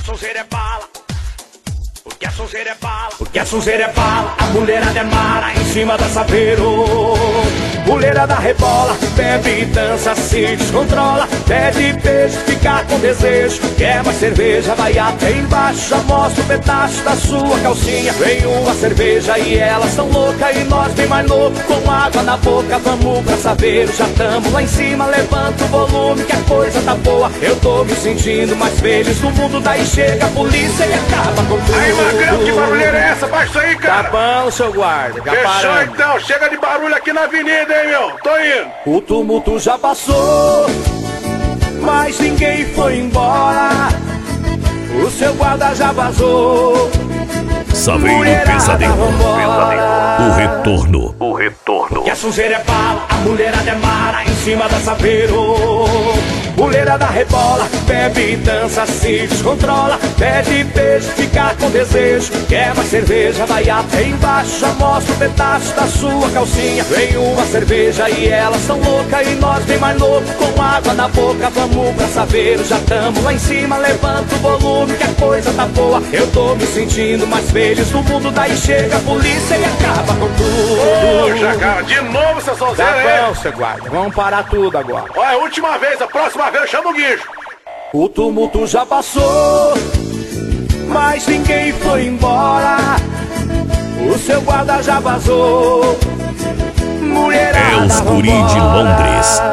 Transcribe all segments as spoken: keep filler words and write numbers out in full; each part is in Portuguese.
sonzeira é bala. Porque a sonzeira é bala. Porque a sonzeira é bala. A mulherada é mara em cima da saveiro. Mulherada rebola, bebe e dança, se descontrola. Pede beijo, fica com desejo. Quer mais cerveja, vai até embaixo. Mostra um pedaço da sua calcinha. Vem uma cerveja e elas tão loucas. E nós bem mais louco, com água na boca. Vamos pra saveiro, já tamo lá em cima. Levanta o volume que a coisa tá boa. Eu tô me sentindo mais feliz no mundo. Daí chega a polícia e acaba com tudo. Aí, Magrão, que barulheira é essa? Baixa isso aí, cara. Tá bom, seu guarda. Já Fechou paramos. então, chega de barulho aqui na avenida, hein, meu? Tô indo. O tumulto já passou, mas ninguém foi embora. O seu guarda já vazou. Saveiro Mulherada, Pesadelo. vambora. O retorno. O retorno. Que a sonzeira é bala, a mulherada é mara em cima da saveiro. Mulherada rebola, bebe e dança, se descontrola. Pede beijo, fica com desejo. Quer mais cerveja, vai até embaixo. Já mostra um pedaço da sua calcinha. Vem uma cerveja e elas tão loucas. E nós bem mais louco, com água na boca. Vamos pra saveiro, já tamo lá em cima. Levanta o volume que a coisa tá boa. Eu tô me sentindo mais feliz no mundo. Daí chega a polícia e acaba com tudo. Ô, Jacara, de novo essa sonzeira aí. Tá bom, seu guarda, vamos parar tudo agora. Olha, última vez, a próxima vez eu chamo o guincho. O tumulto já passou, mas ninguém foi embora. O seu guarda já vazou. Mulherada, É os guri de Londres.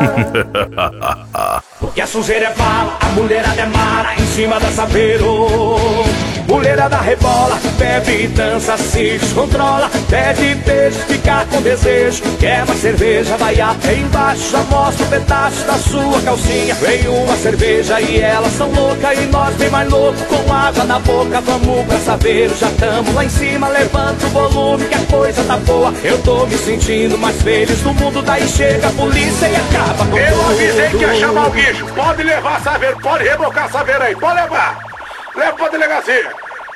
Porque a sonzeira é bala, a mulherada é mara em cima da saveiro. Mulherada rebola, bebe e dança, se descontrola. Pede beijo, fica com desejo. Quer mais cerveja, vai até embaixo. Já mostra um pedaço da sua calcinha. Vem uma cerveja e elas são loucas. E nós bem mais louco, com água na boca. Vamos pra saveiro, já tamo lá em cima. Levanta o volume que a coisa tá boa. Eu tô me sentindo mais feliz no mundo. Daí chega a polícia e acaba com Eu tudo. avisei que ia chamar o guincho. Pode levar a saveiro, pode rebocar a saveiro aí, pode levar. Leva pra delegacia.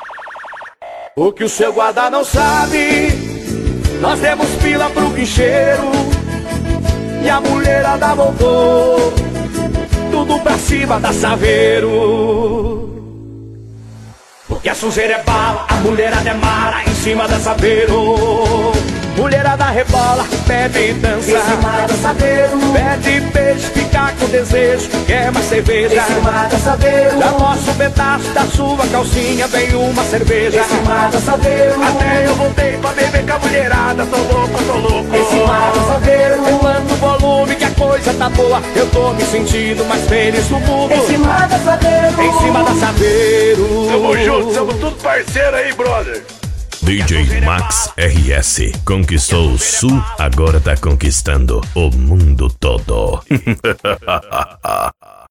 O que o seu guarda não sabe, nós demos pila pro guincheiro. E a mulherada voltou, tudo pra cima da saveiro. Porque a sonzeira é bala, a mulherada é mara em cima da saveiro. Mulherada rebola, bebe e dança em cima da saveiro. Pede beijo, fica com desejo. Quer mais cerveja em cima da saveiro. Já mostra um pedaço da sua calcinha. Vem uma cerveja em cima da saveiro. Até eu voltei pra beber com a mulherada. Tô louco, tô louco. Em cima da saveiro. Levando o volume que a coisa tá boa. Eu tô me sentindo mais feliz no mundo. Em cima da saveiro. Em cima da saveiro. Tamo junto, somos tudo parceiro aí, brother. D J Max R S conquistou o Sul, agora tá conquistando o mundo todo.